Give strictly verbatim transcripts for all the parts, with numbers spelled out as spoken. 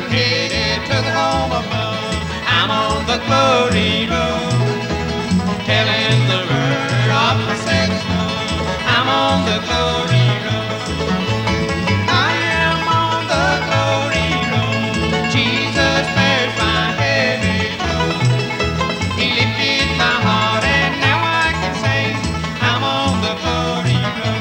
I'm headed to the home above. I'm on the glory road, telling the word of the second love. I'm on the glory road. I am on the glory road. Jesus bears my heavy load. He lifted my heart and now I can say I'm on the glory road.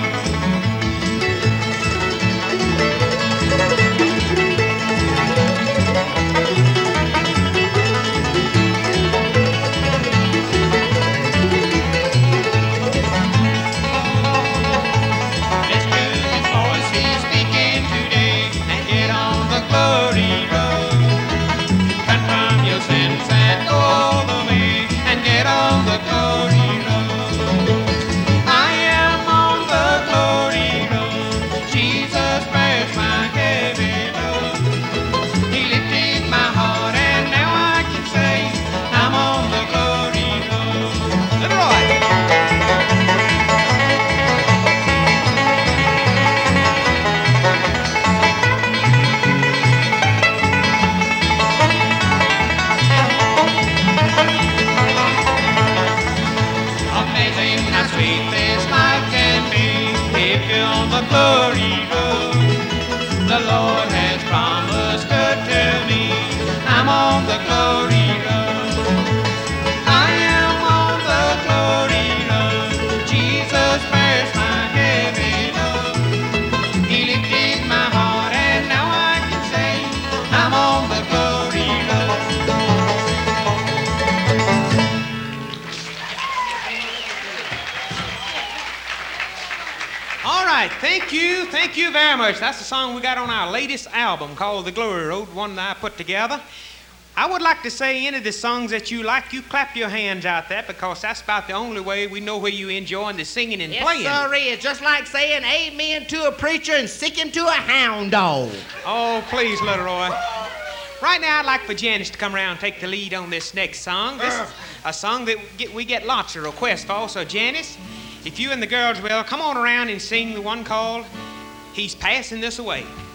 Glory road, the Lord has promised to tell me I'm on the glory road. I am on the glory road. Jesus bears my heavy load. He lifted my heart and now I can say I'm on the glory road. All right, thank you, thank you very much. That's the song we got on our latest album called The Glory Road, one that I put together. I would like to say any of the songs that you like, you clap your hands out there because that's about the only way we know where you enjoying the singing and yes, playing. Yes, sir, it's just like saying amen to a preacher and sicking to a hound dog. Oh, please, Little Roy. Right now, I'd like for Janice to come around and take the lead on this next song. This is a song that we get, we get lots of requests for, so Janice, if you and the girls will, come on around and sing the one called He's Passing This Away.